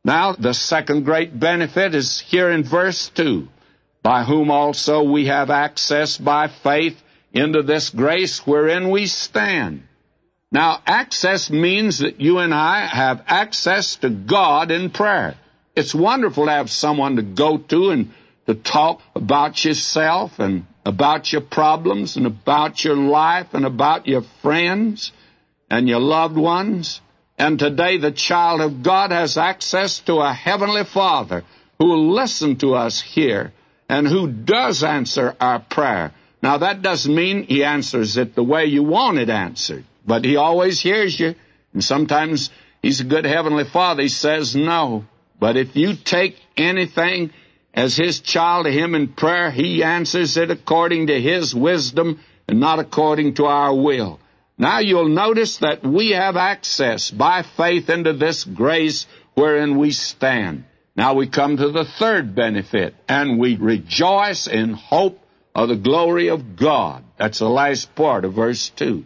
Now, the second great benefit is here in verse 2, by whom also we have access by faith into this grace wherein we stand. Now, access means that you and I have access to God in prayer. It's wonderful to have someone to go to and to talk about yourself and about your problems and about your life and about your friends and your loved ones. And today the child of God has access to a heavenly Father who will listen to us here and who does answer our prayer. Now, that doesn't mean he answers it the way you want it answered, but he always hears you. And sometimes he's a good heavenly Father. He says no. But if you take anything as his child to him in prayer, he answers it according to his wisdom and not according to our will. Now you'll notice that we have access by faith into this grace wherein we stand. Now we come to the third benefit, and we rejoice in hope of the glory of God. That's the last part of verse 2.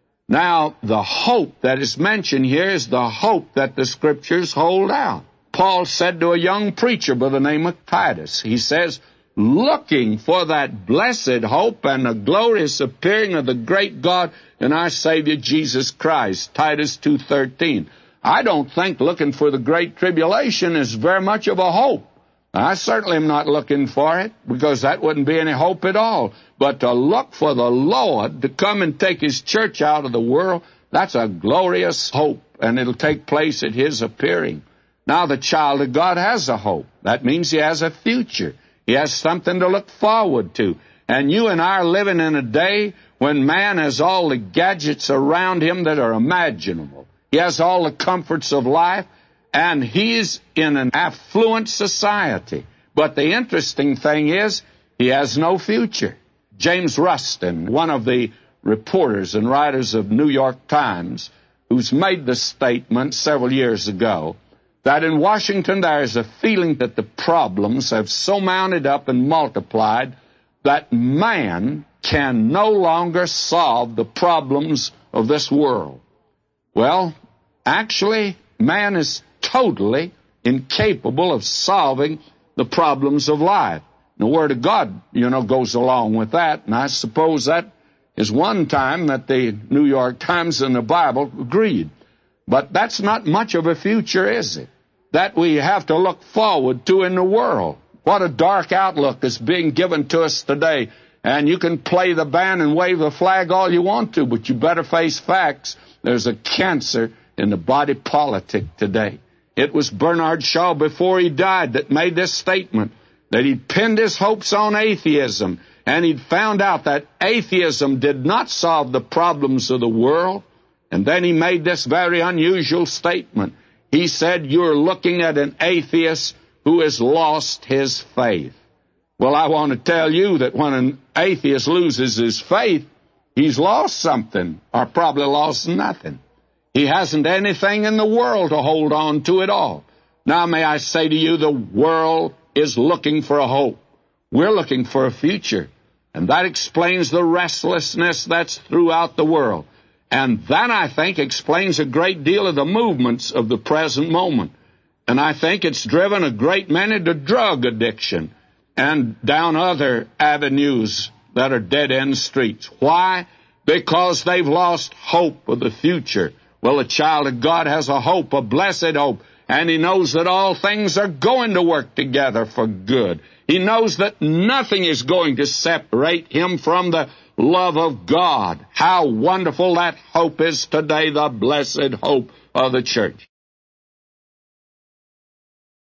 Now, the hope that is mentioned here is the hope that the Scriptures hold out. Paul said to a young preacher by the name of Titus, he says, looking for that blessed hope and the glorious appearing of the great God and our Savior Jesus Christ, Titus 2:13. I don't think looking for the great tribulation is very much of a hope. I certainly am not looking for it, because that wouldn't be any hope at all. But to look for the Lord to come and take His church out of the world, that's a glorious hope, and it'll take place at His appearing. Now the child of God has a hope. That means he has a future. He has something to look forward to. And you and I are living in a day when man has all the gadgets around him that are imaginable. He has all the comforts of life, and he's in an affluent society. But the interesting thing is, he has no future. James Rustin, one of the reporters and writers of New York Times, who's made the statement several years ago, that in Washington there is a feeling that the problems have so mounted up and multiplied that man can no longer solve the problems of this world. Well, actually, man is totally incapable of solving the problems of life. The Word of God, goes along with that, and I suppose that is one time that the New York Times and the Bible agreed. But that's not much of a future, is it? That we have to look forward to in the world. What a dark outlook is being given to us today. And you can play the band and wave the flag all you want to, but you better face facts. There's a cancer in the body politic today. It was Bernard Shaw before he died that made this statement, that he'd pinned his hopes on atheism, and he'd found out that atheism did not solve the problems of the world. And then he made this very unusual statement. He said, you're looking at an atheist who has lost his faith. Well, I want to tell you that when an atheist loses his faith, he's lost something, or probably lost nothing. He hasn't anything in the world to hold on to at all. Now, may I say to you, the world is looking for a hope. We're looking for a future. And that explains the restlessness that's throughout the world. And that, I think, explains a great deal of the movements of the present moment. And I think it's driven a great many to drug addiction and down other avenues that are dead-end streets. Why? Because they've lost hope of the future. Well, the child of God has a hope, a blessed hope, and he knows that all things are going to work together for good. He knows that nothing is going to separate him from the love of God. How wonderful that hope is today, the blessed hope of the church.